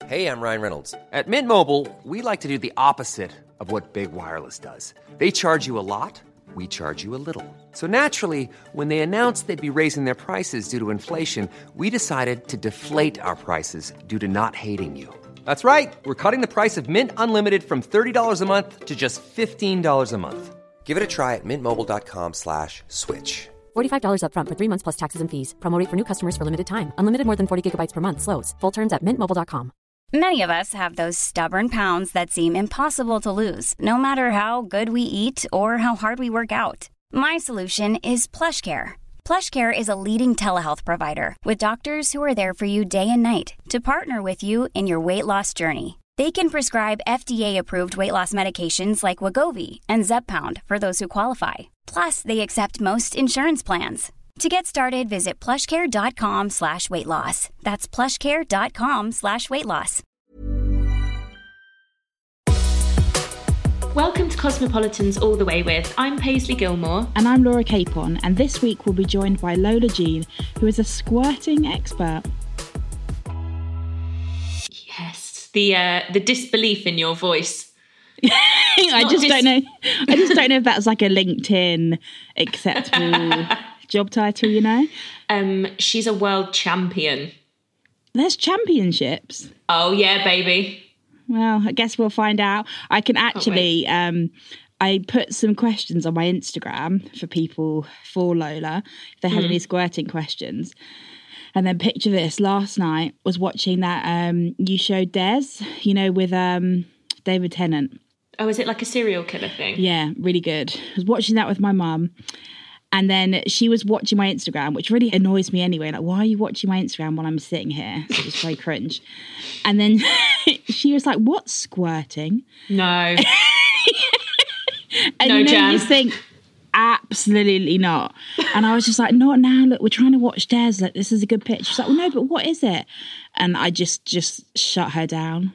Hey, I'm Ryan Reynolds. At Mint Mobile, we like to do the opposite of what Big Wireless does. They charge you a lot, we charge you a little. So naturally, when they announced they'd be raising their prices due to inflation, we decided to deflate our prices due to not hating you. That's right. We're cutting the price of Mint Unlimited from $30 a month to just $15 a month. Give it a try at mintmobile.com/switch. $45 up front for 3 months plus taxes and fees. Promo rate for new customers for limited time. Unlimited more than 40 gigabytes per month. Slows full terms at mintmobile.com. Many of us have those stubborn pounds that seem impossible to lose, no matter how good we eat or how hard we work out. My solution is PlushCare. PlushCare is a leading telehealth provider with doctors who are there for you day and night to partner with you in your weight loss journey. They can prescribe FDA-approved weight loss medications like Wegovy and Zepbound for those who qualify. Plus, they accept most insurance plans. To get started, visit plushcare.com/weightloss. That's plushcare.com/weightloss. Welcome to Cosmopolitans All the Way With. I'm Paisley Gilmore. And I'm Laura Capon, and this week we'll be joined by Lola Jean, who is a squirting expert. Yes, the disbelief in your voice. I just don't know if that's like a LinkedIn acceptable job title, you know? She's a world champion. There's championships. Oh yeah, baby. Well, I guess we'll find out. I can actually, I put some questions on my Instagram for people for Lola, if they had any squirting questions. And then picture this, last night was watching that you showed Des, you know, with David Tennant. Oh, is it like a serial killer thing? Yeah, really good. I was watching that with my mum. And then she was watching my Instagram, which really annoys me anyway. Like, why are you watching my Instagram while I'm sitting here? It's just very cringe. And then she was like, what's squirting? No. And no, Jan. You just think, absolutely not. And I was just like, not now. Look, we're trying to watch Des. Like, this is a good pitch. She's like, well, no, but what is it? And I just shut her down.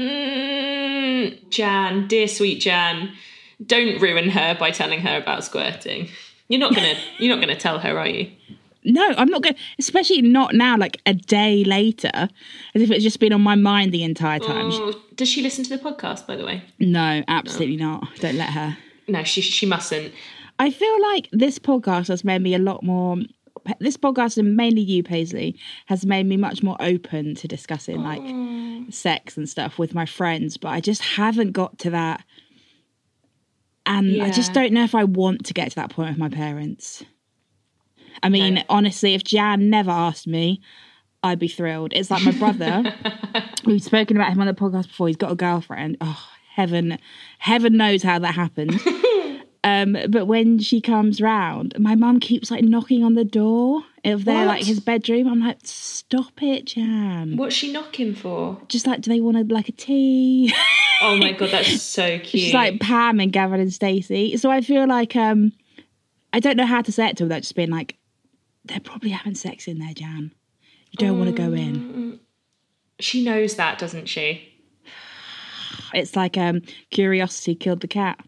Jan, dear sweet Jan, don't ruin her by telling her about squirting. You're not gonna tell her, are you? No, I'm not going to, especially not now, like a day later, as if it's just been on my mind the entire time. Oh, does she listen to the podcast, by the way? No, absolutely not. Don't let her. No, she mustn't. I feel like this podcast has made me a lot more, this podcast, and mainly you, Paisley, has made me much more open to discussing like sex and stuff with my friends, but I just haven't got to that. And I just don't know if I want to get to that point with my parents. I mean, honestly, if Jan never asked me, I'd be thrilled. It's like my brother. We've spoken about him on the podcast before. He's got a girlfriend. Oh, heaven knows how that happened. But when she comes round, my mum keeps like knocking on the door of their like his bedroom. I'm like, stop it, Jan. What's she knocking for? Just like, do they want like a tea? Oh my God, that's so cute. She's like Pam and Gavin and Stacey. So I feel like I don't know how to say it to her without just being like, they're probably having sex in there, Jan. You don't want to go in. She knows that, doesn't she? It's like curiosity killed the cat.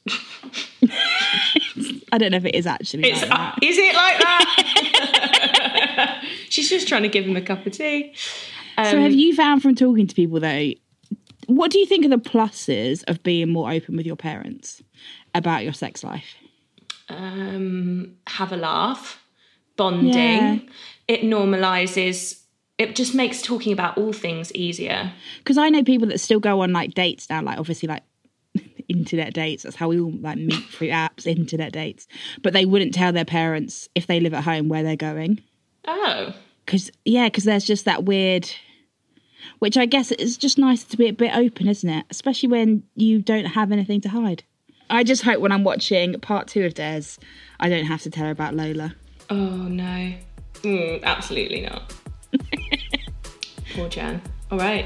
I don't know if it is actually like that. Is it like that? She's just trying to give him a cup of tea. So have you found from talking to people though, what do you think are the pluses of being more open with your parents about your sex life? Have a laugh, bonding. Yeah. It normalises, it just makes talking about all things easier. Because I know people that still go on like dates now, like obviously like internet dates. That's how we all like meet through apps, internet dates. But they wouldn't tell their parents if they live at home where they're going. Oh. Because there's just that weird, which I guess it's just nice to be a bit open, isn't it? Especially when you don't have anything to hide. I just hope when I'm watching part 2 of Des, I don't have to tell her about Lola. Oh, no. Absolutely not. Poor Jan. All right.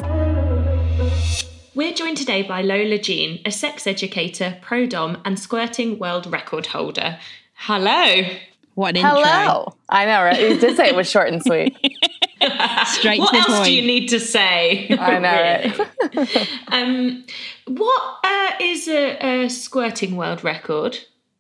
We're joined today by Lola Jean, a sex educator, pro-dom and squirting world record holder. Hello. What an intro. Hello. I know, right? You did say it was short and sweet. Straight to the point. What else do you need to say? I know, right? What is a squirting world record?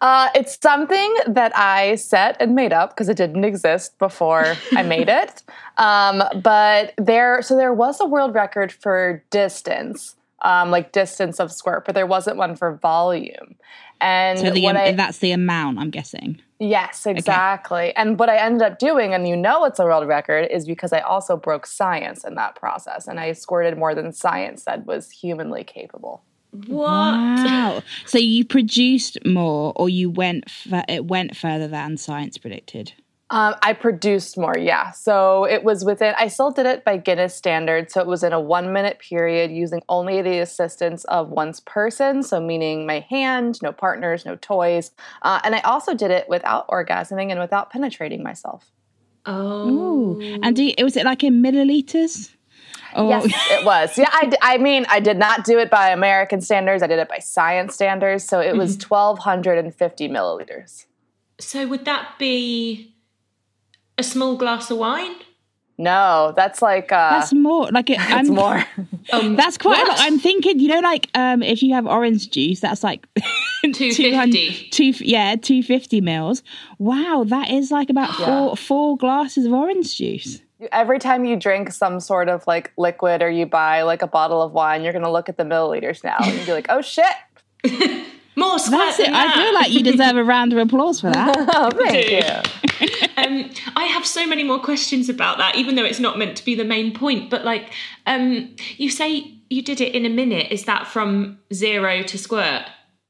It's something that I set and made up because it didn't exist before I made it. But there was a world record for distance, like distance of squirt, but there wasn't one for volume. And So that's the amount, I'm guessing. Yes, exactly. Okay. And what I ended up doing, and it's a world record, is because I also broke science in that process, and I squirted more than science said was humanly capable. What? Wow. So you produced more, or it went further than science predicted? I produced more, yeah. So it was I still did it by Guinness standards. So it was in a 1-minute period using only the assistance of one's person. So meaning my hand, no partners, no toys. And I also did it without orgasming and without penetrating myself. Oh. Ooh. And was it like in milliliters? Oh. Yes, it was. Yeah, I did not do it by American standards. I did it by science standards. So it was 1,250 milliliters. So would that be a small glass of wine? No, that's like... that's more. That's more. That's quite a lot. I'm thinking, if you have orange juice, that's like... 250. 250 mils. Wow, that is like about four glasses of orange juice. Every time you drink some sort of like liquid or you buy like a bottle of wine, you're going to look at the milliliters now and be like, oh shit. More squirt than that. I feel like you deserve a round of applause for that. Oh, thank you. I have so many more questions about that, even though it's not meant to be the main point. But you say you did it in a minute. Is that from 0 to squirt?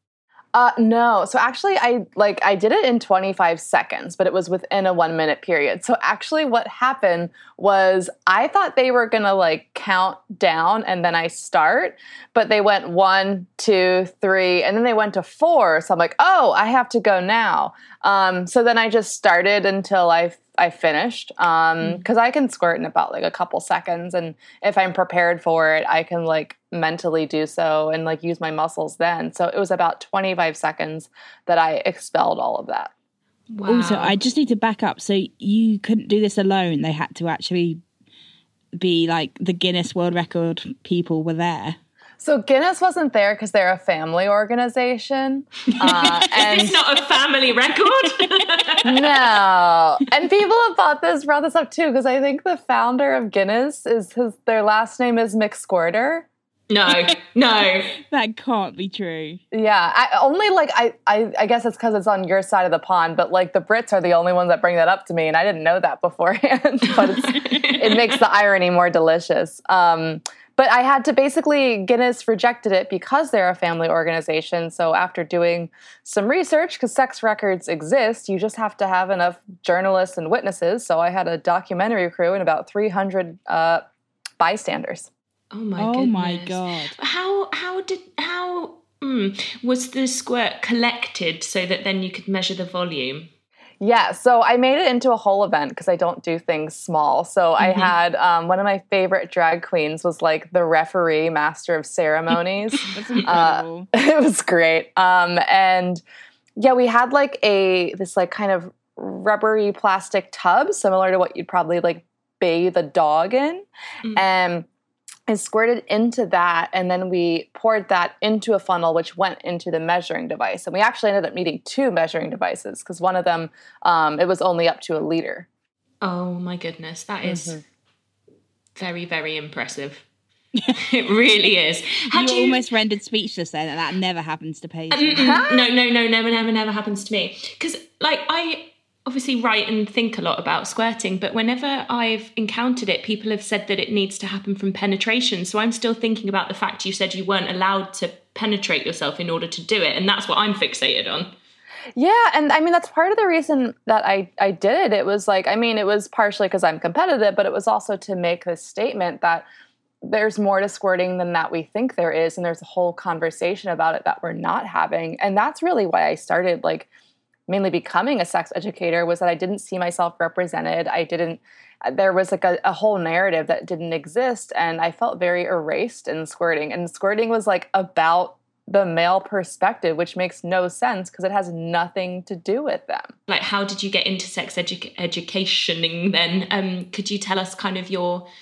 No. So actually I did it in 25 seconds, but it was within a 1-minute period. So actually what happened was I thought they were going to count down and then I start, but they went 1, 2, 3, and then they went to 4. So I'm like, oh, I have to go now. So then I just started until I finished, because I can squirt in about a couple seconds. And if I'm prepared for it, I can mentally do so and use my muscles then. So it was about 25 seconds that I expelled all of that. Wow. Also, I just need to back up. So you couldn't do this alone. They had to actually be the Guinness World Record people were there. So Guinness wasn't there because they're a family organization. And it's not a family record? No. And people have brought this up too, because I think the founder of Guinness their last name is McSquirter. No. That can't be true. Yeah. I guess it's because it's on your side of the pond, but the Brits are the only ones that bring that up to me, and I didn't know that beforehand. But it makes the irony more delicious. But I had to Guinness rejected it because they're a family organization. So after doing some research, because sex records exist, you just have to have enough journalists and witnesses. So I had a documentary crew and about 300 bystanders. Oh my goodness. God. How was the squirt collected so that then you could measure the volume? Yeah, so I made it into a whole event because I don't do things small. So I had one of my favorite drag queens was the referee, master of ceremonies. That's incredible. It was great. And yeah, we had this kind of rubbery plastic tub similar to what you'd probably bathe a dog in. And I squirted into that, and then we poured that into a funnel, which went into the measuring device. And we actually ended up needing 2 measuring devices because one of them, it was only up to 1 liter. Oh my goodness, that is very, very impressive. It really is. You almost rendered speechless then, and that never happens to Paisley. No, never happens to me. Because I obviously write and think a lot about squirting, but whenever I've encountered it, people have said that it needs to happen from penetration. So I'm still thinking about the fact you said you weren't allowed to penetrate yourself in order to do it. And that's what I'm fixated on. Yeah. And I mean, that's part of the reason that I did it. It was it was partially because I'm competitive, but it was also to make this statement that there's more to squirting than that we think there is. And there's a whole conversation about it that we're not having. And that's really why I started mainly becoming a sex educator, was that I didn't see myself represented. There was a whole narrative that didn't exist, and I felt very erased in squirting. And squirting was about the male perspective, which makes no sense because it has nothing to do with them. How ded you get into sex educationing then? Could you tell us kind of your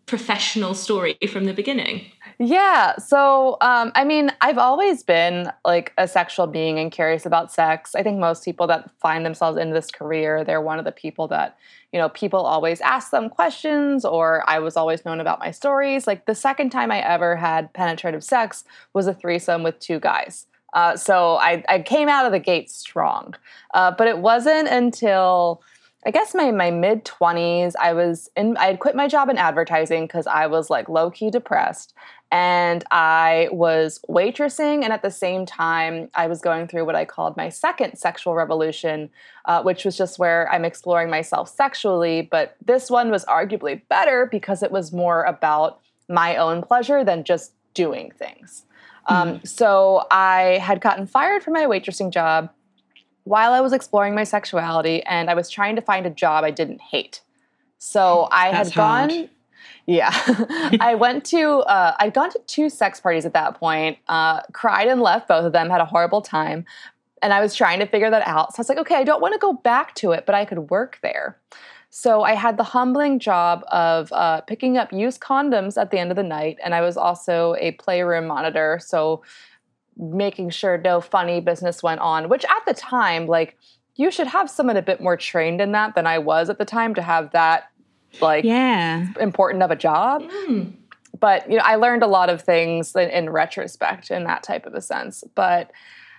professional story from the beginning? Yeah. So, I mean, I've always been like a sexual being and curious about sex. I think most people that find themselves in this career, they're one of the people that, people always ask them questions, or I was always known about my stories. Like the second time I ever had penetrative sex was a threesome with 2 guys. So I came out of the gate strong. But it wasn't until I guess my mid-20s, I had quit my job in advertising because I was like low-key depressed. And I was waitressing, and at the same time, I was going through what I called my second sexual revolution, which was just where I'm exploring myself sexually. But this one was arguably better because it was more about my own pleasure than just doing things. So I had gotten fired from my waitressing job while I was exploring my sexuality, and I was trying to find a job I didn't hate. So I had gone... Hard. Yeah. I'd gone to 2 sex parties at that point, cried and left both of them, had a horrible time. And I was trying to figure that out. So I was like, okay, I don't want to go back to it, but I could work there. So I had the humbling job of picking up used condoms at the end of the night. And I was also a playroom monitor. So making sure no funny business went on, which at the time, like, you should have someone a bit more trained in that than I was at the time to have that important of a job. But, I learned a lot of things in retrospect in that type of a sense. But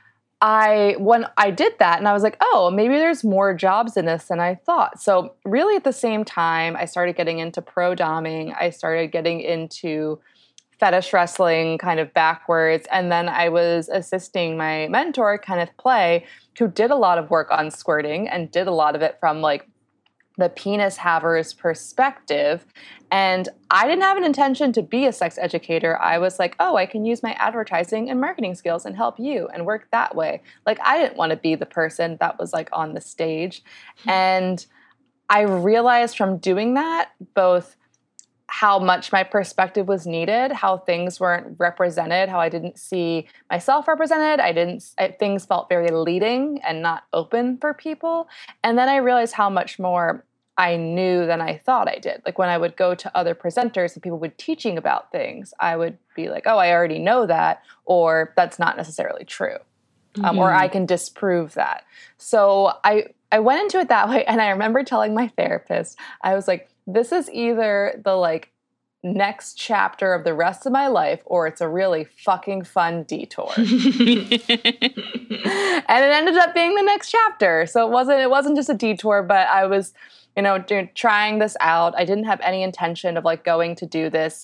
when I did that and I was like, oh, maybe there's more jobs in this than I thought. So really at the same time, I started getting into pro-doming. I started getting into fetish wrestling kind of backwards. And then I was assisting my mentor, Kenneth Play, who did a lot of work on squirting and did a lot of it from like the penis haver's perspective. And I didn't have an intention to be a sex educator. I was like, oh, I can use my advertising and marketing skills and help you and work that way. Like, I didn't want to be the person that was like on the stage. And I realized from doing that, both how much my perspective was needed, how things weren't represented, how I didn't see myself represented. Things felt very leading and not open for people. And then I realized how much more I knew than I thought I did. Like when I would go to other presenters and people would teaching about things, I would be like, oh, I already know that, or that's not necessarily true. Or I can disprove that. So I went into it that way. And I remember telling my therapist, I was like, this is either the like next chapter of the rest of my life, or it's a really fucking fun detour. And it ended up being the next chapter. So it wasn't just a detour, but I was, trying this out. I didn't have any intention of like going to do this.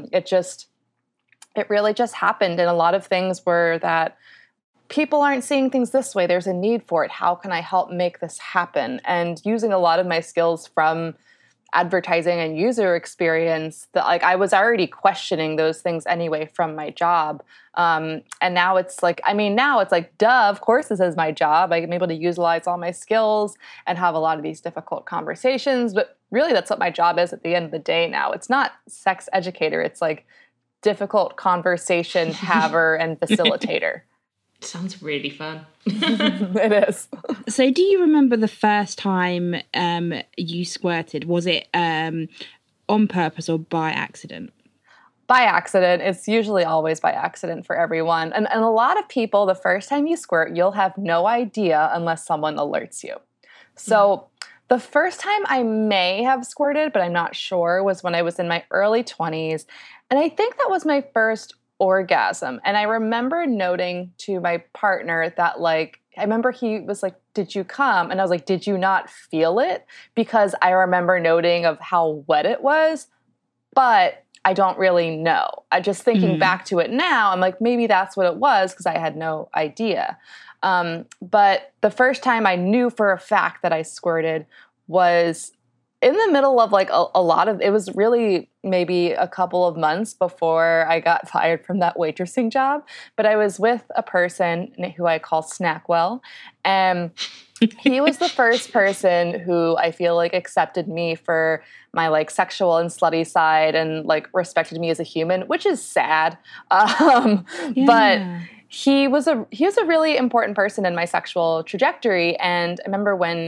It really just happened. And a lot of things were that people aren't seeing things this way. There's a need for it. How can I help make this happen? And using a lot of my skills from advertising and user experience, that like I was already questioning those things anyway from my job. And now it's like, duh, of course this is my job. I'm able to utilize all my skills and have a lot of these difficult conversations. But really that's what my job is at the end of the day now. It's not sex educator. It's like difficult conversation haver and facilitator. Sounds really fun. It is. So do you remember the first time you squirted? Was it on purpose or by accident? By accident. It's usually always by accident for everyone. And a lot of people, the first time you squirt, you'll have no idea unless someone alerts you. So the first time I may have squirted, but I'm not sure, was when I was in my early 20s. And I think that was my first orgasm. And I remember noting to my partner that I remember he was like, did you come? And I was like, did you not feel it? Because I remember noting of how wet it was, but I don't really know. I just thinking back to it now, I'm like, maybe that's what it was because I had no idea. But the first time I knew for a fact that I squirted was in the middle of it was really maybe a couple of months before I got fired from that waitressing job. But I was with a person who I call Snackwell, and he was the first person who I feel like accepted me for my like sexual and slutty side and like respected me as a human, which is sad. But he was a really important person in my sexual trajectory. And I remember when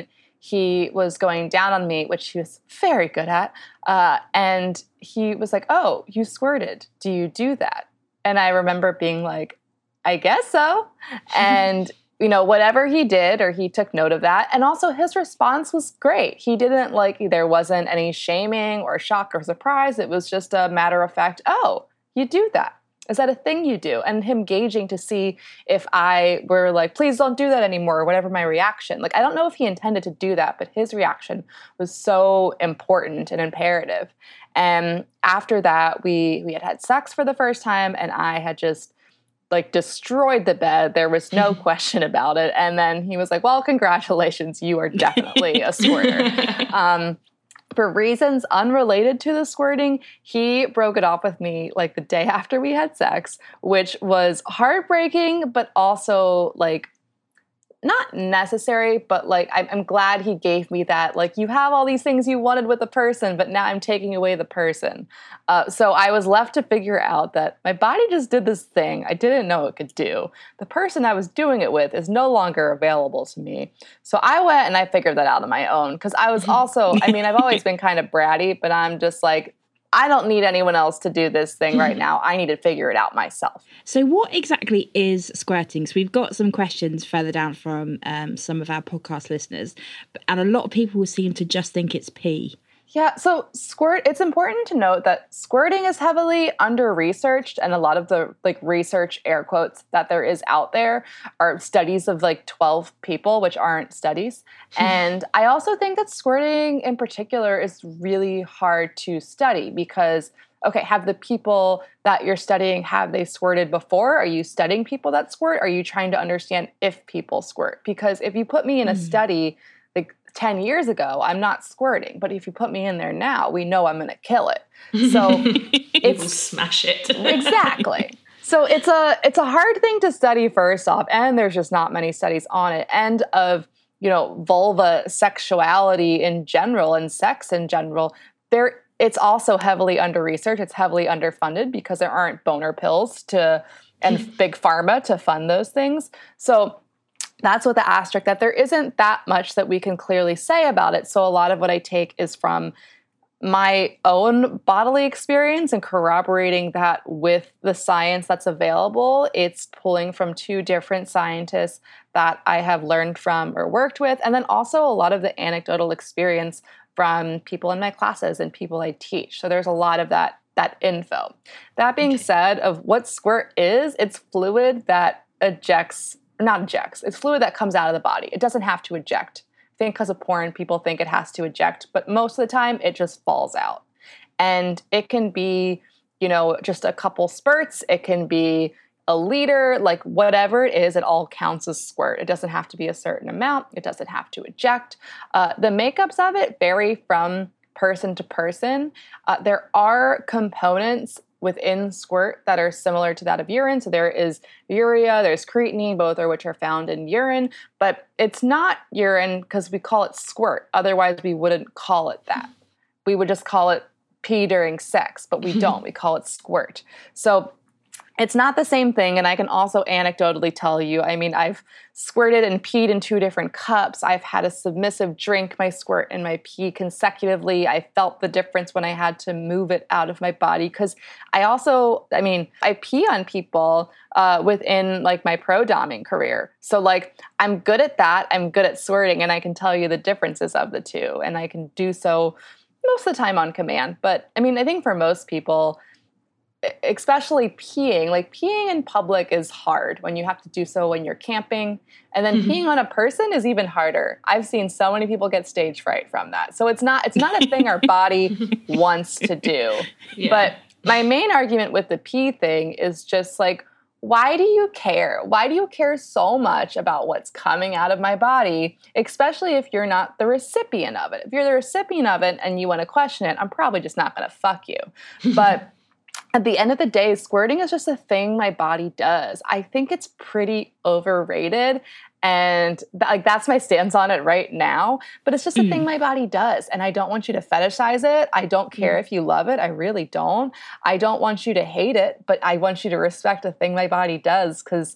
he was going down on me, which he was very good at. And he was like, "Oh, you squirted. Do you do that?" And I remember being like, "I guess so." And whatever he did, or he took note of that. And also his response was great. He didn't there wasn't any shaming or shock or surprise. It was just a matter of fact, "Oh, you do that. Is that a thing you do?" And him gauging to see if I were like, "Please don't do that anymore," or whatever my reaction. I don't know if he intended to do that, but his reaction was so important and imperative. And after that, we had sex for the first time, and I had just destroyed the bed. There was no question about it. And then he was like, "Well, congratulations, you are definitely a squirter." For reasons unrelated to the squirting, he broke it off with me the day after we had sex, which was heartbreaking, but also not necessary, but I'm glad he gave me that. You have all these things you wanted with a person, but now I'm taking away the person. So I was left to figure out that my body just did this thing I didn't know it could do. The person I was doing it with is no longer available to me. So I went and I figured that out on my own, because I was also, I've always been kind of bratty, but I'm just I don't need anyone else to do this thing right now. I need to figure it out myself. So what exactly is squirting? So we've got some questions further down from some of our podcast listeners, and a lot of people seem to just think it's pee. Yeah, so it's important to note that squirting is heavily under-researched, and a lot of the research, air quotes, that there is out there are studies of 12 people, which aren't studies. And I also think that squirting in particular is really hard to study because, okay, have the people that you're studying, have they squirted before? Are you studying people that squirt? Are you trying to understand if people squirt? Because if you put me in a study 10 years ago, I'm not squirting. But if you put me in there now, we know I'm going to kill it. So it's smash it. Exactly. So it's a hard thing to study first off, and there's just not many studies on it. And of, vulva sexuality in general and sex in general, it's also heavily under-researched. It's heavily underfunded because there aren't boner pills and big pharma to fund those things. So that's with the asterisk that there isn't that much that we can clearly say about it. So a lot of what I take is from my own bodily experience and corroborating that with the science that's available. It's pulling from two different scientists that I have learned from or worked with, and then also a lot of the anecdotal experience from people in my classes and people I teach. So there's a lot of that info. That being said, of what squirt is, it's fluid that it's fluid that comes out of the body. It doesn't have to eject. I think because of porn, people think it has to eject, but most of the time it just falls out. And it can be, just a couple spurts. It can be a liter, whatever it is, it all counts as squirt. It doesn't have to be a certain amount. It doesn't have to eject. The makeups of it vary from person to person. There are components within squirt that are similar to that of urine. So there is urea, there's creatinine, both of which are found in urine, but it's not urine because we call it squirt. Otherwise, we wouldn't call it that. We would just call it pee during sex, but we don't. We call it squirt. So it's not the same thing, and I can also anecdotally tell you, I've squirted and peed in two different cups. I've had a submissive drink my squirt and my pee consecutively. I felt the difference when I had to move it out of my body because I pee on people within my pro-doming career. So I'm good at that. I'm good at squirting, and I can tell you the differences of the two, and I can do so most of the time on command. But I think for most people, especially peeing in public is hard when you have to do so when you're camping. And then peeing on a person is even harder. I've seen so many people get stage fright from that. So it's not a thing our body wants to do. Yeah. But my main argument with the pee thing is just why do you care? Why do you care so much about what's coming out of my body, especially if you're not the recipient of it? If you're the recipient of it and you want to question it, I'm probably just not going to fuck you. But at the end of the day, squirting is just a thing my body does. I think it's pretty overrated, and that's my stance on it right now. But it's just a thing my body does, and I don't want you to fetishize it. I don't care if you love it. I really don't. I don't want you to hate it, but I want you to respect the thing my body does because,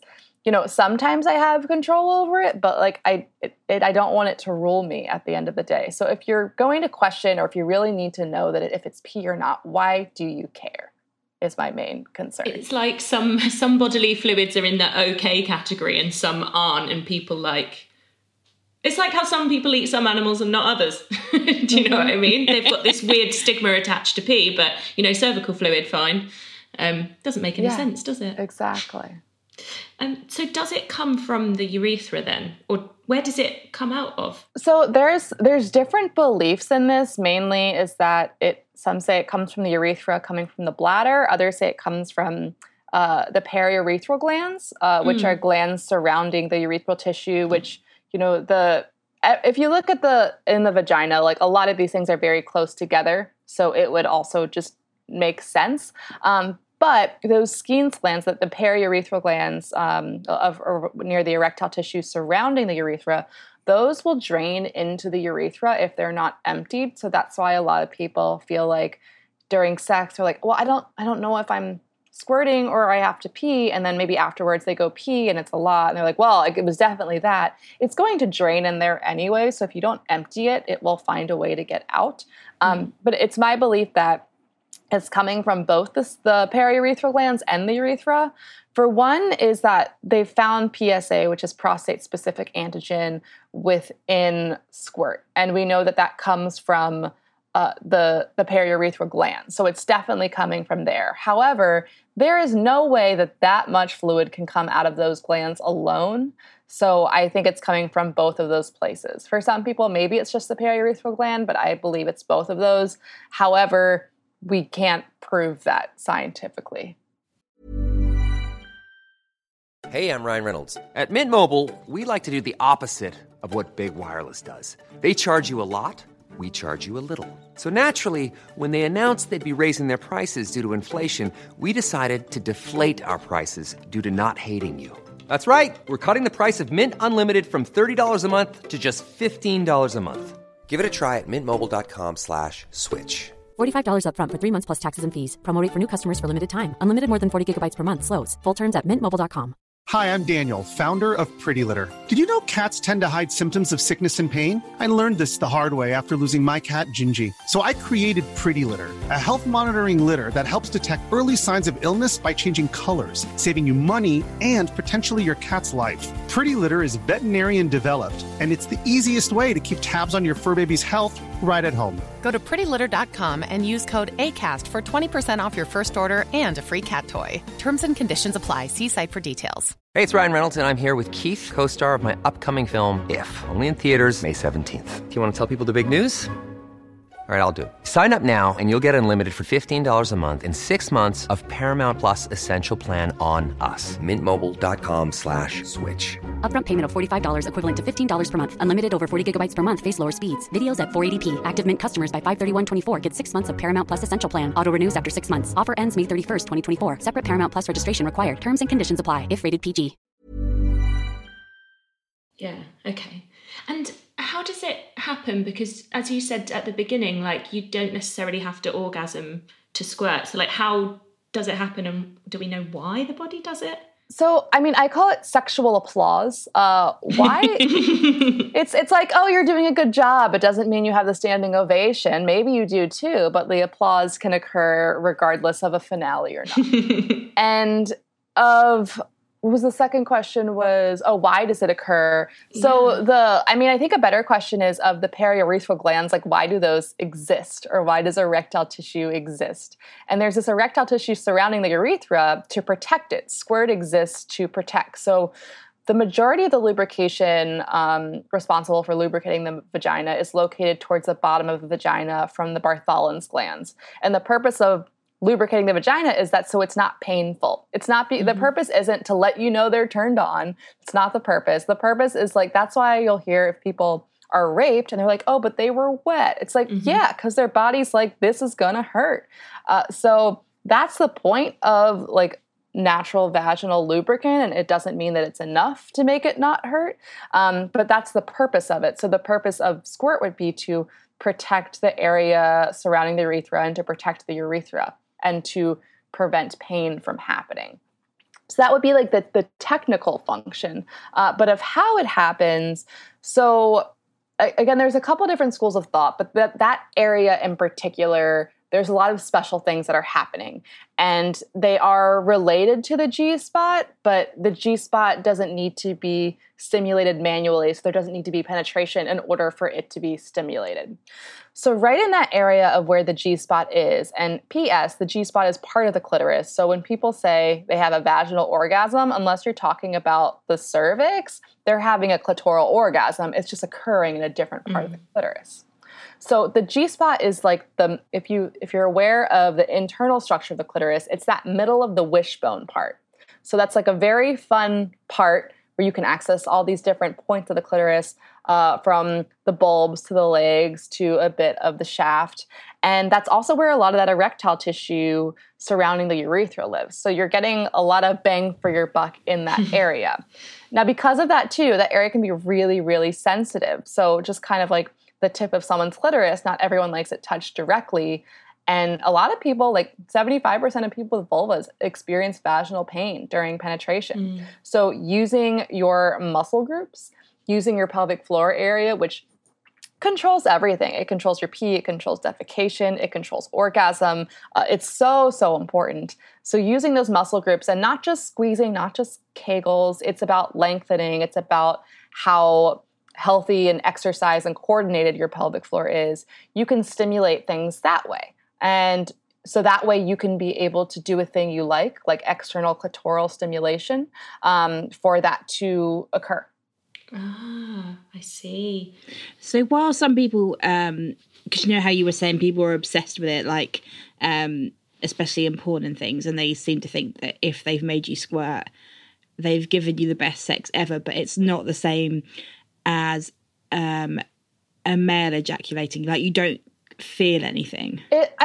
sometimes I have control over it, but like I don't want it to rule me at the end of the day. So if you're going to question, or if you really need to know that if it's pee or not, why do you care? Is my main concern. It's like some bodily fluids are in the okay category and some aren't, and people it's like how some people eat some animals and not others. Do you know what I mean? They've got this weird stigma attached to pee, but cervical fluid, fine. Doesn't make any sense, does it? Exactly. So does it come from the urethra then, or where does it come out of? So there's different beliefs in this. Mainly is that some say it comes from the urethra, coming from the bladder. Others say it comes from the periurethral glands, which are glands surrounding the urethral tissue. Which if you look at in the vagina, like a lot of these things are very close together, so it would also just make sense. But those Skene's glands, that the periurethral glands or near the erectile tissue surrounding the urethra, those will drain into the urethra if they're not emptied. So that's why a lot of people feel like during sex they're like, well, I don't know if I'm squirting or I have to pee, and then maybe afterwards they go pee and it's a lot, and they're like, well, it was definitely that. It's going to drain in there anyway, so if you don't empty it, it will find a way to get out. But it's my belief that it's coming from both the periurethral glands and the urethra. For one is that they've found PSA, which is prostate-specific antigen, within squirt. And we know that comes from the periurethral gland. So it's definitely coming from there. However, there is no way that much fluid can come out of those glands alone. So I think it's coming from both of those places. For some people, maybe it's just the periurethral gland, but I believe it's both of those. However, we can't prove that scientifically. Hey, I'm Ryan Reynolds. At Mint Mobile, we like to do the opposite of what Big Wireless does. They charge you a lot, we charge you a little. So naturally, when they announced they'd be raising their prices due to inflation, we decided to deflate our prices due to not hating you. That's right. We're cutting the price of Mint Unlimited from $30 a month to just $15 a month. Give it a try at mintmobile.com/switch. $45 up front for 3 months plus taxes and fees. Promo rate for new customers for limited time. Unlimited more than 40 gigabytes per month. Slows full terms at mintmobile.com. Hi, I'm Daniel, founder of Pretty Litter. Did you know cats tend to hide symptoms of sickness and pain? I learned this the hard way after losing my cat, Gingy. So I created Pretty Litter, a health monitoring litter that helps detect early signs of illness by changing colors, saving you money and potentially your cat's life. Pretty Litter is veterinarian developed, and it's the easiest way to keep tabs on your fur baby's health right at home. Go to prettylitter.com and use code ACAST for 20% off your first order and a free cat toy. Terms and conditions apply. See site for details. Hey, it's Ryan Reynolds, and I'm here with Keith, co-star of my upcoming film, If, only in theaters May 17th. Do you want to tell people the big news? All right, I'll do it. Sign up now and you'll get unlimited for $15 a month and 6 months of Paramount Plus Essential Plan on us. MintMobile.com/switch. Upfront payment of $45 equivalent to $15 per month. Unlimited over 40 gigabytes per month. Face lower speeds. Videos at 480p. Active Mint customers by 531.24 get 6 months of Paramount Plus Essential Plan. Auto renews after 6 months. Offer ends May 31st, 2024. Separate Paramount Plus registration required. Terms and conditions apply if rated PG. Yeah, okay. And how does it happen? Because as you said at the beginning, like you don't necessarily have to orgasm to squirt. So like how does it happen, and do we know why the body does it? So, I mean, I call it sexual applause. Why? It's like, oh, you're doing a good job. It doesn't mean you have the standing ovation. Maybe you do too, but the applause can occur regardless of a finale or not. And what was the second question was, why does it occur? So I think a better question is of the periurethral glands, like why do those exist, or why does erectile tissue exist? And there's this erectile tissue surrounding the urethra to protect it. Squirt exists to protect. So the majority of the lubrication responsible for lubricating the vagina is located towards the bottom of the vagina from the Bartholin's glands. And the purpose of lubricating the vagina is that so it's not painful. It's not the purpose isn't to let you know they're turned on. It's not the purpose. The purpose is like, that's why you'll hear if people are raped and they're like, oh, but they were wet. It's like, yeah, because their body's like, this is gonna hurt. So that's the point of like natural vaginal lubricant, and it doesn't mean that it's enough to make it not hurt. But that's the purpose of it. So the purpose of squirt would be to protect the area surrounding the urethra and to protect the urethra and to prevent pain from happening. So that would be like the technical function. But of how it happens, so again, there's a couple different schools of thought, but that area in particular, there's a lot of special things that are happening. And they are related to the G-spot, but the G-spot doesn't need to be stimulated manually, so there doesn't need to be penetration in order for it to be stimulated. So right in that area of where the G-spot is, and P.S., the G-spot is part of the clitoris. So when people say they have a vaginal orgasm, unless you're talking about the cervix, they're having a clitoral orgasm. It's just occurring in a different part of the clitoris. So the G-spot is like if you're aware of the internal structure of the clitoris, it's that middle of the wishbone part. So that's like a very fun part where you can access all these different points of the clitoris, from the bulbs to the legs to a bit of the shaft. And that's also where a lot of that erectile tissue surrounding the urethra lives. So you're getting a lot of bang for your buck in that area. Now, because of that too, that area can be really, really sensitive. So just kind of like the tip of someone's clitoris, not everyone likes it touched directly. And a lot of people, like 75% of people with vulvas, experience vaginal pain during penetration. So using your muscle groups, using your pelvic floor area, which controls everything. It controls your pee, it controls defecation, it controls orgasm. It's so, so important. So using those muscle groups and not just squeezing, not just Kegels, it's about lengthening. It's about how healthy and exercise and coordinated your pelvic floor is. You can stimulate things that way. And so that way you can be able to do a thing you like external clitoral stimulation, for that to occur. Ah, I see. So while some people, because you know how you were saying people are obsessed with it, like especially in porn and things, and they seem to think that if they've made you squirt, they've given you the best sex ever, but it's not the same as a male ejaculating. Like you don't feel anything.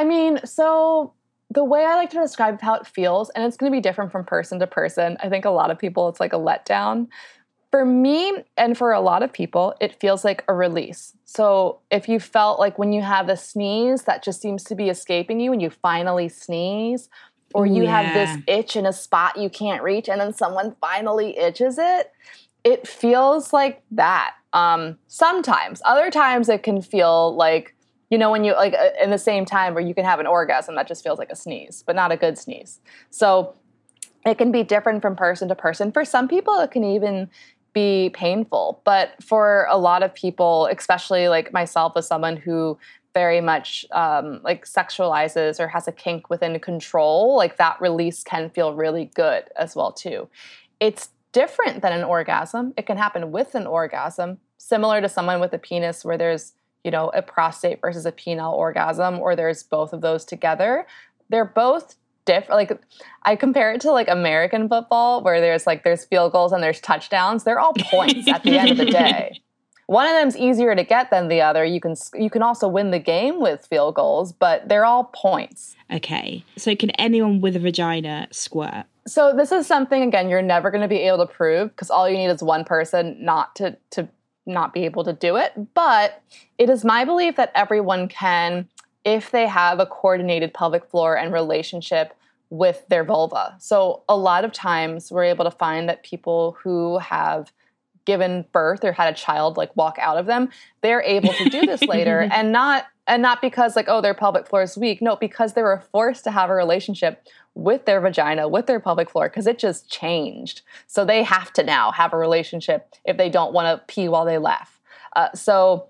So the way I like to describe how it feels, and it's going to be different from person to person. I think a lot of people, it's like a letdown. For me, and for a lot of people, it feels like a release. So if you felt like when you have a sneeze that just seems to be escaping you and you finally sneeze, or you have this itch in a spot you can't reach and then someone finally itches it, it feels like that. Sometimes. Other times it can feel like, when you, like in the same time where you can have an orgasm that just feels like a sneeze, but not a good sneeze. So it can be different from person to person. For some people, it can even be painful. But for a lot of people, especially like myself as someone who very much sexualizes or has a kink within control, like that release can feel really good as well too. It's different than an orgasm. It can happen with an orgasm, similar to someone with a penis where there's, a prostate versus a penile orgasm, or there's both of those together. They're both different. Like I compare it to like American football where there's field goals and there's touchdowns. They're all points at the end of the day. One of them's easier to get than the other. You can also win the game with field goals, but they're all points. Okay. So can anyone with a vagina squirt? So this is something, again, you're never going to be able to prove because all you need is one person not to not be able to do it. But it is my belief that everyone can if they have a coordinated pelvic floor and relationship with their vulva. So a lot of times we're able to find that people who have given birth or had a child walk out of them, they're able to do this later and not because their pelvic floor is weak. No, because they were forced to have a relationship with their vagina, with their pelvic floor, because it just changed. So they have to now have a relationship if they don't want to pee while they laugh. So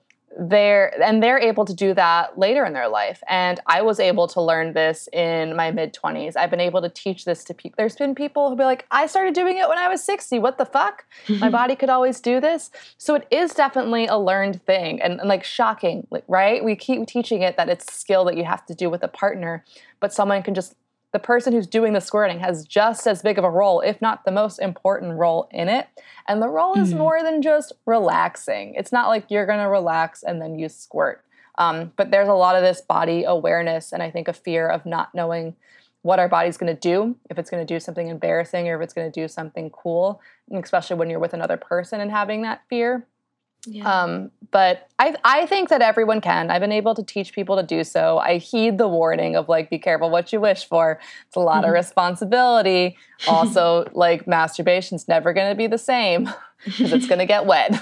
they're able to do that later in their life. And I was able to learn this in my mid-20s. I've been able to teach this to people. There's been people who'll be like, I started doing it when I was 60. What the fuck? My body could always do this. So it is definitely a learned thing and shocking, right? We keep teaching it that it's a skill that you have to do with a partner, but someone can just, the person who's doing the squirting has just as big of a role, if not the most important role in it. And the role is more than just relaxing. It's not like you're going to relax and then you squirt. But there's a lot of this body awareness and I think a fear of not knowing what our body's going to do, if it's going to do something embarrassing or if it's going to do something cool, and especially when you're with another person and having that fear. But I think that everyone can. I've been able to teach people to do so. I heed the warning of like, be careful what you wish for. It's a lot of responsibility. Also, like masturbation's never going to be the same because it's going to get wet.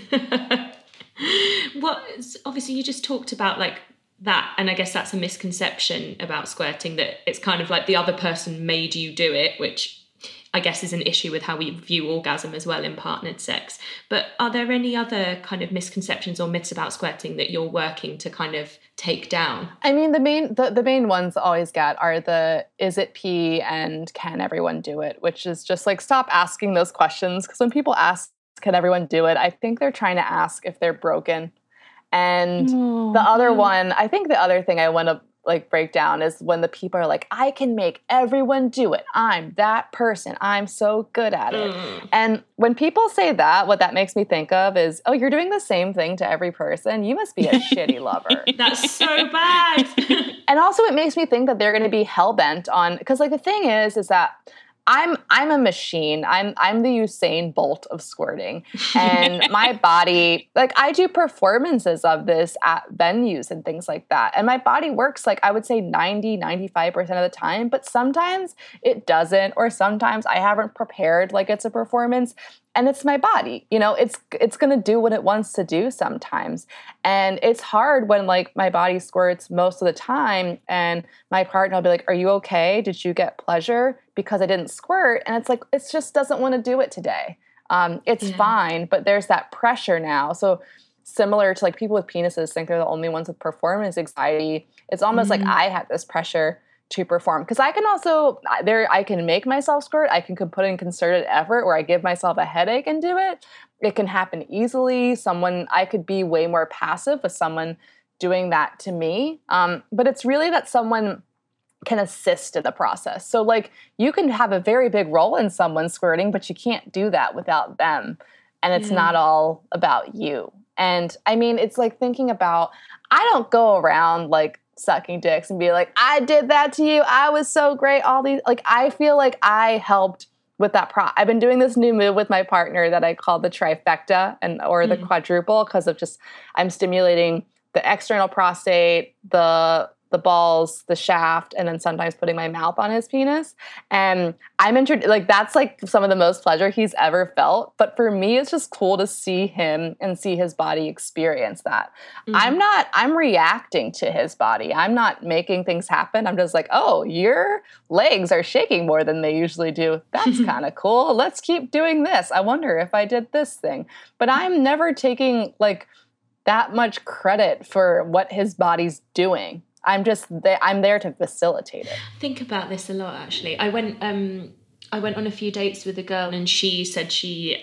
Well, obviously you just talked about like that, and I guess that's a misconception about squirting, that it's kind of like the other person made you do it, which I guess is an issue with how we view orgasm as well in partnered sex. But are there any other kind of misconceptions or myths about squirting that you're working to kind of take down? I mean, the main ones I always get are the, is it pee and can everyone do it? Which is just like, stop asking those questions. Because when people ask, can everyone do it? I think they're trying to ask if they're broken. And the other one, I think the other thing I want to like break down is when the people are like, I can make everyone do it. I'm that person. I'm so good at it. And when people say that, what that makes me think of is, oh, you're doing the same thing to every person. You must be a shitty lover. That's so bad. And also it makes me think that they're going to be hell-bent on, because like the thing is that I'm a machine. I'm the Usain Bolt of squirting. And my body, like I do performances of this at venues and things like that. And my body works like I would say 90-95% of the time, but sometimes it doesn't, or sometimes I haven't prepared like it's a performance. And it's my body, you know, it's going to do what it wants to do sometimes. And it's hard when like my body squirts most of the time and my partner will be like, are you okay? Did you get pleasure? Because I didn't squirt. And it's like, it just doesn't want to do it today. It's fine, but there's that pressure now. So similar to like people with penises think they're the only ones with performance anxiety. It's almost like I had this pressure to perform, because I can also I can make myself squirt. I can put in concerted effort where I give myself a headache and do it. It can happen easily. I could be way more passive with someone doing that to me. But it's really that someone can assist in the process. So like you can have a very big role in someone squirting, but you can't do that without them. And it's not all about you. And I mean, it's like thinking about, I don't go around like sucking dicks and be like, I did that to you. I was so great. All these, like, I feel like I helped with that I've been doing this new move with my partner that I call the trifecta or the quadruple, because of just, I'm stimulating the external prostate, the balls, the shaft, and then sometimes putting my mouth on his penis. And I'm like, that's like some of the most pleasure he's ever felt. But for me, it's just cool to see him and see his body experience that. I'm reacting to his body. I'm not making things happen. I'm just like, oh, your legs are shaking more than they usually do. That's kind of cool. Let's keep doing this. I wonder if I did this thing. But I'm never taking like that much credit for what his body's doing. I'm there to facilitate it. I think about this a lot, actually. I went on a few dates with a girl, and she said she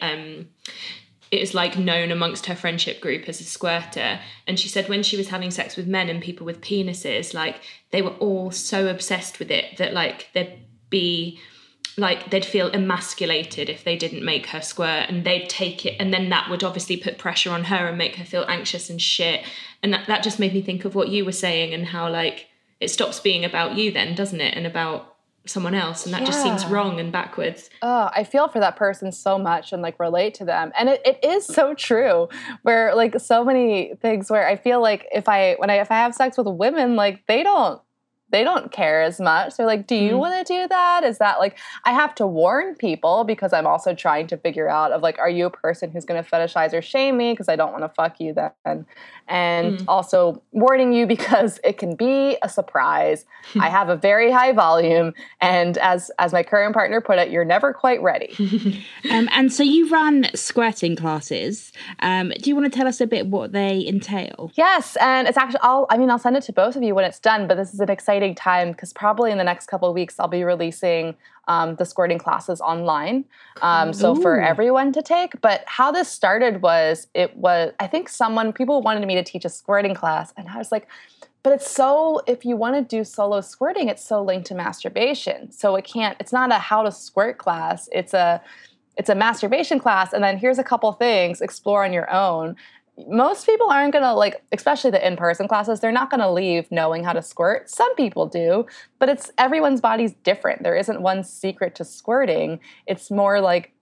is like known amongst her friendship group as a squirter. And she said when she was having sex with men and people with penises, like they were all so obsessed with it that like they'd feel emasculated if they didn't make her squirt, and they'd take it, and then that would obviously put pressure on her and make her feel anxious and shit. And that just made me think of what you were saying and how like it stops being about you then, doesn't it? And about someone else. And that just seems wrong and backwards. Oh, I feel for that person so much and like relate to them. And it is so true, where like so many things where I feel like if I have sex with women, like they don't care as much. They're like, do you want to do that? Is that like, I have to warn people because I'm also trying to figure out of like, are you a person who's going to fetishize or shame me? Because I don't want to fuck you then. And also warning you because it can be a surprise. I have a very high volume. And as my current partner put it, you're never quite ready. And so you run squirting classes. Do you want to tell us a bit what they entail? Yes. And it's actually, I'll send it to both of you when it's done, but this is an exciting time because probably in the next couple of weeks I'll be releasing the squirting classes online, so for everyone to take. But how this started was I think people wanted me to teach a squirting class, and I was like, but if you want to do solo squirting, it's so linked to masturbation, so it's not a how to squirt class, it's a masturbation class, and then here's a couple things, explore on your own. Most people aren't going to, like, especially the in-person classes, they're not going to leave knowing how to squirt. Some people do, but everyone's body's different. There isn't one secret to squirting. It's more like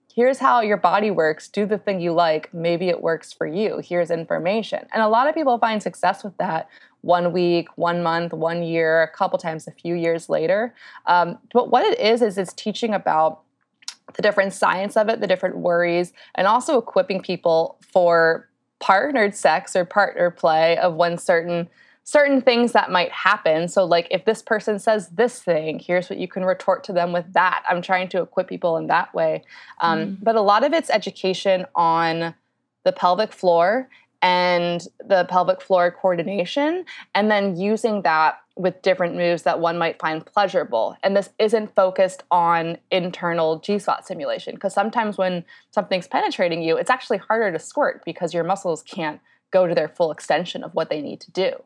here's how your body works. Do the thing you like. Maybe it works for you. Here's information. And a lot of people find success with that 1 week, 1 month, 1 year, a couple times, a few years later. But what it is it's teaching about the different science of it, the different worries, and also equipping people for partnered sex or partner play of when certain things that might happen. So like if this person says this thing, here's what you can retort to them with that. I'm trying to equip people in that way. But a lot of it's education on the pelvic floor and the pelvic floor coordination, and then using that with different moves that one might find pleasurable. And this isn't focused on internal G-spot stimulation, because sometimes when something's penetrating you, it's actually harder to squirt because your muscles can't go to their full extension of what they need to do.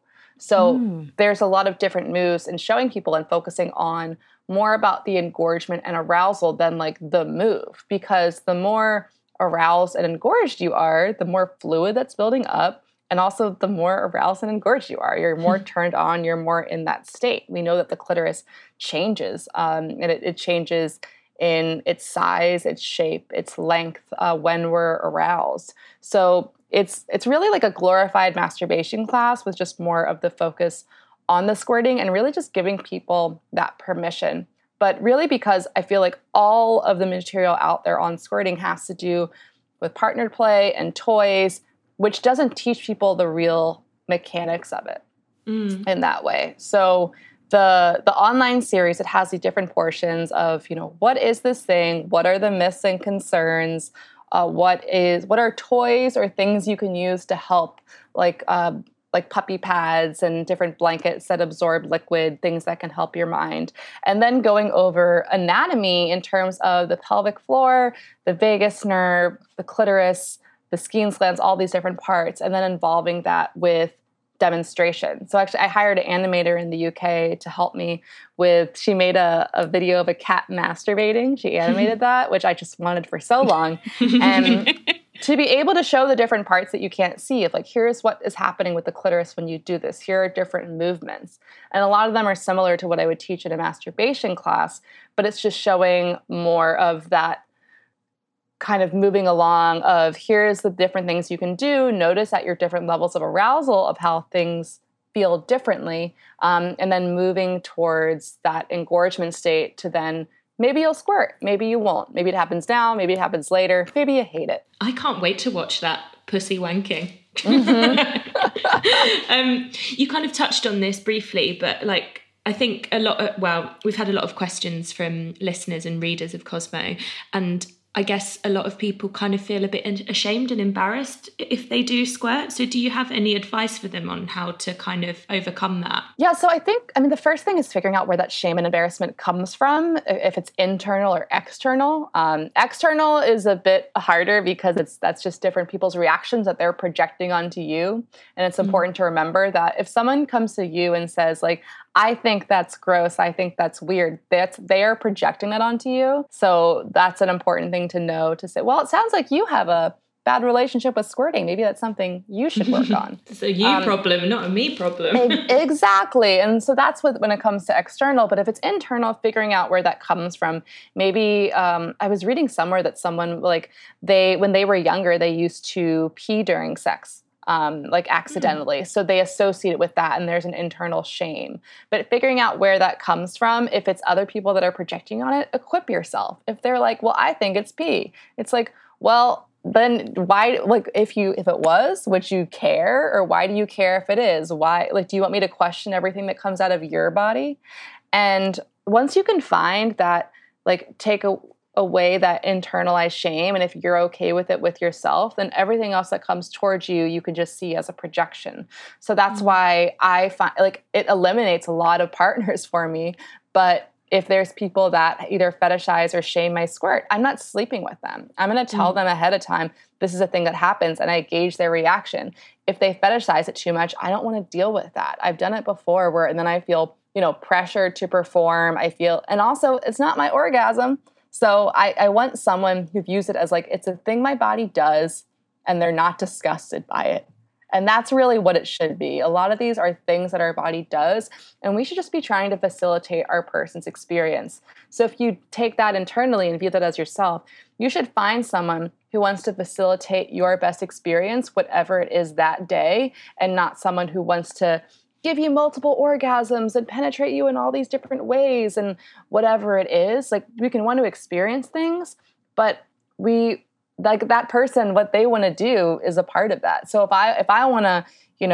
So there's a lot of different moves, and showing people and focusing on more about the engorgement and arousal than like the move, because the more aroused and engorged you are, the more fluid that's building up, and also the more aroused and engorged you are. You're more turned on, you're more in that state. We know that the clitoris changes, and it changes in its size, its shape, its length when we're aroused. So it's really like a glorified masturbation class with just more of the focus on the squirting and really just giving people that permission. But really because I feel like all of the material out there on squirting has to do with partnered play and toys, which doesn't teach people the real mechanics of it in that way. So the online series, it has the different portions of, what is this thing? What are the myths and concerns? What are toys or things you can use to help, like puppy pads and different blankets that absorb liquid, things that can help your mind. And then going over anatomy in terms of the pelvic floor, the vagus nerve, the clitoris, the Skene's glands, all these different parts, and then involving that with demonstration. So actually I hired an animator in the UK to help me she made a video of a cat masturbating. She animated that, which I just wanted for so long. And to be able to show the different parts that you can't see, of like, here's what is happening with the clitoris when you do this. Here are different movements. And a lot of them are similar to what I would teach in a masturbation class, but it's just showing more of that kind of moving along of here's the different things you can do. Notice at your different levels of arousal of how things feel differently, and then moving towards that engorgement state to then maybe you'll squirt, maybe you won't. Maybe it happens now, maybe it happens later, maybe you hate it. I can't wait to watch that pussy wanking. You kind of touched on this briefly, but like I think we've had a lot of questions from listeners and readers of Cosmo, and I guess a lot of people kind of feel a bit ashamed and embarrassed if they do squirt. So do you have any advice for them on how to kind of overcome that? Yeah, so the first thing is figuring out where that shame and embarrassment comes from, if it's internal or external. External is a bit harder because that's just different people's reactions that they're projecting onto you. And it's important to remember that if someone comes to you and says like, I think that's gross, I think that's weird, they are projecting that onto you. So that's an important thing to know, to say, well, it sounds like you have a bad relationship with squirting. Maybe that's something you should work on. It's a you problem, not a me problem. Exactly. And so that's when it comes to external. But if it's internal, figuring out where that comes from. Maybe I was reading somewhere that someone, like when they were younger, they used to pee during sex. Accidentally. So they associate it with that, and there's an internal shame. But figuring out where that comes from, if it's other people that are projecting on it, equip yourself. If they're like, well, I think it's pee. It's like, well, then why, like, if it was, would you care? Or why do you care if it is? Why, like, do you want me to question everything that comes out of your body? And once you can find that, like, take away that internalized shame, and if you're okay with it with yourself, then everything else that comes towards you, you can just see as a projection. So that's why I find like it eliminates a lot of partners for me. But if there's people that either fetishize or shame my squirt, I'm not sleeping with them. I'm going to tell them ahead of time, this is a thing that happens, and I gauge their reaction. If they fetishize it too much, I don't want to deal with that. I've done it before and then I feel, pressured to perform. And also it's not my orgasm. So I want someone who views it as like, it's a thing my body does and they're not disgusted by it. And that's really what it should be. A lot of these are things that our body does, and we should just be trying to facilitate our person's experience. So if you take that internally and view that as yourself, you should find someone who wants to facilitate your best experience, whatever it is that day, and not someone who wants to give you multiple orgasms and penetrate you in all these different ways and whatever it is. Like, we can want to experience things, but like that person, what they want to do is a part of that. So if I want to,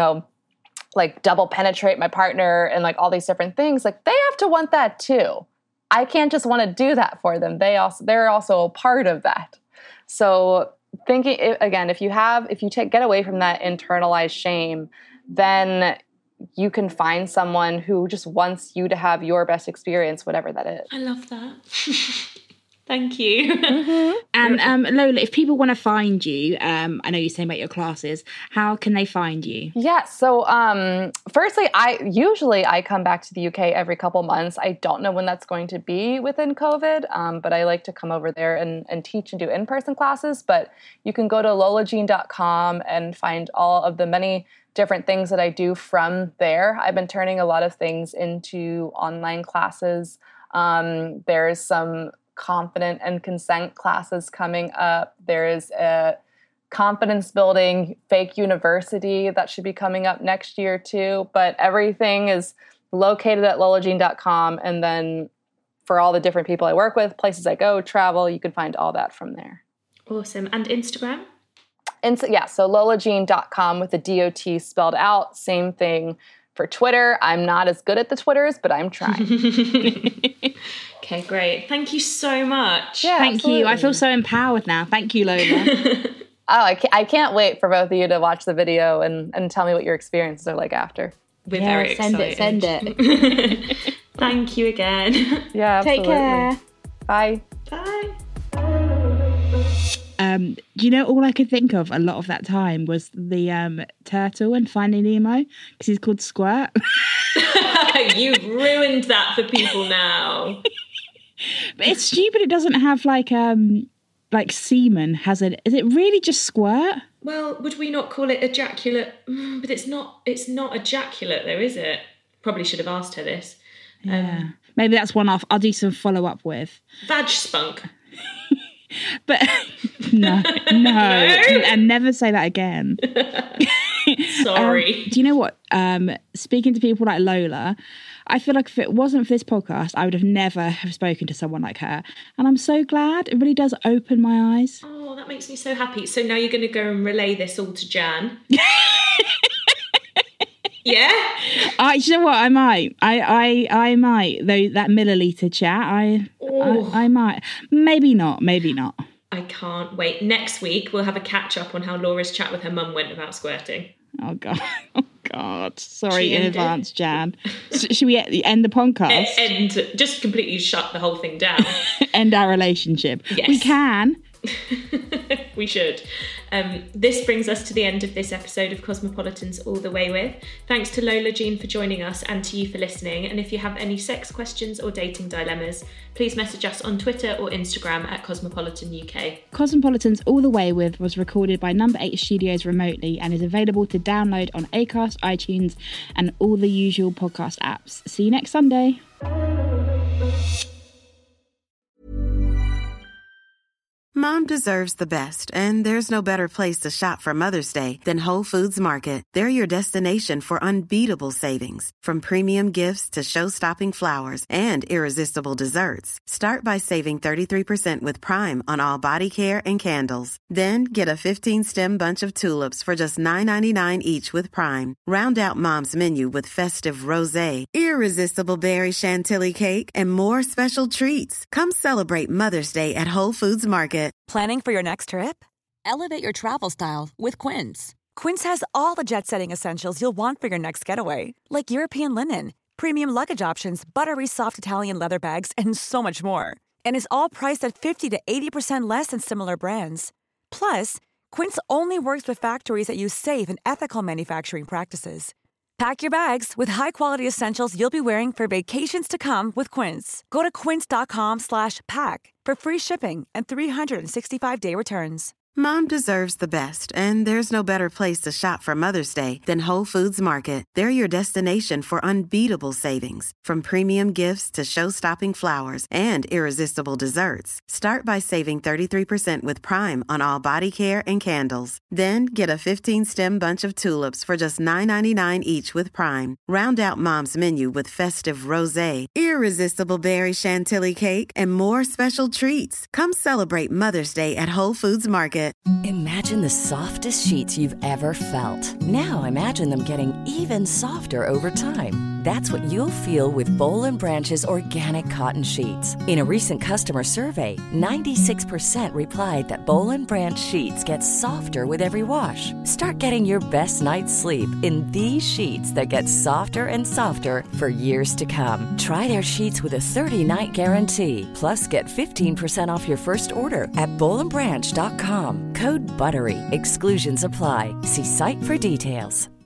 like double penetrate my partner and like all these different things, like they have to want that too. I can't just want to do that for them. They're also a part of that. So thinking again, if you get away from that internalized shame, then you can find someone who just wants you to have your best experience, whatever that is. I love that. Thank you. Mm-hmm. And Lola, if people want to find you, I know you're saying about your classes, how can they find you? Yeah, so firstly, I come back to the UK every couple months. I don't know when that's going to be within COVID, but I like to come over there and teach and do in-person classes. But you can go to lolajean.com and find all of the many different things that I do from there. I've been turning a lot of things into online classes. There's some confident and consent classes coming up. There is a confidence building fake university that should be coming up next year too. But everything is located at lolajean.com. And then for all the different people I work with, places I go, travel, you can find all that from there. Awesome. And Instagram? So lolajean.com with the DOT spelled out. Same thing for Twitter. I'm not as good at the Twitters, but I'm trying. Okay, great. Thank you so much. Yeah, Thank you. I feel so empowered now. Thank you, Lola. I can't wait for both of you to watch the video and tell me what your experiences are like after. We're very excited. Send it. Thank you again. Yeah, absolutely. Take care. Bye. Bye. All I could think of a lot of that time was the turtle in Finding Nemo, because he's called Squirt. You've ruined that for people now. But it's stupid. It doesn't have like semen. Is it really just squirt? Well, would we not call it ejaculate? But it's not ejaculate though, is it? Probably should have asked her this. Yeah. Maybe that's one I'll do some follow up with. Vag spunk. But no, and never say that again. Sorry. Do you know what? Speaking to people like Lola, I feel like if it wasn't for this podcast, I would have never have spoken to someone like her. And I'm so glad. It really does open my eyes. Oh, that makes me so happy. So now you're going to go and relay this all to Jan. Yeah? You know what? I might. I might. Though that milliliter chat, I might. Maybe not. I can't wait. Next week, we'll have a catch-up on how Laura's chat with her mum went about squirting. Oh, God. Sorry in advance, Jan. Should we end the podcast? Just completely shut the whole thing down. End our relationship. Yes. We can. We should. This brings us to the end of this episode of Cosmopolitans All the Way With. Thanks to Lola Jean for joining us and to you for listening. And if you have any sex questions or dating dilemmas, please message us on Twitter or Instagram at Cosmopolitan UK. Cosmopolitans All the Way With was recorded by Number 8 Studios remotely and is available to download on Acast, iTunes, and all the usual podcast apps. See you next Sunday. Mom deserves the best, and there's no better place to shop for Mother's Day than Whole Foods Market. They're your destination for unbeatable savings, from premium gifts to show-stopping flowers and irresistible desserts. Start by saving 33% with Prime on all body care and candles. Then get a 15-stem bunch of tulips for just $9.99 each with Prime. Round out Mom's menu with festive rosé, irresistible berry chantilly cake, and more special treats. Come celebrate Mother's Day at Whole Foods Market. Planning for your next trip? Elevate your travel style with Quince. Quince has all the jet-setting essentials you'll want for your next getaway, like European linen, premium luggage options, buttery soft Italian leather bags, and so much more. And is all priced at 50 to 80% less than similar brands. Plus, Quince only works with factories that use safe and ethical manufacturing practices. Pack your bags with high-quality essentials you'll be wearing for vacations to come with Quince. Go to quince.com/pack for free shipping and 365-day returns. Mom deserves the best, and there's no better place to shop for Mother's Day than Whole Foods Market. They're your destination for unbeatable savings, from premium gifts to show-stopping flowers and irresistible desserts. Start by saving 33% with Prime on all body care and candles. Then get a 15-stem bunch of tulips for just $9.99 each with Prime. Round out Mom's menu with festive rosé, irresistible berry chantilly cake, and more special treats. Come celebrate Mother's Day at Whole Foods Market. Imagine the softest sheets you've ever felt. Now imagine them getting even softer over time. That's what you'll feel with Boll & Branch's organic cotton sheets. In a recent customer survey, 96% replied that Boll & Branch sheets get softer with every wash. Start getting your best night's sleep in these sheets that get softer and softer for years to come. Try their sheets with a 30-night guarantee. Plus, get 15% off your first order at bollandbranch.com. Code BUTTERY. Exclusions apply. See site for details.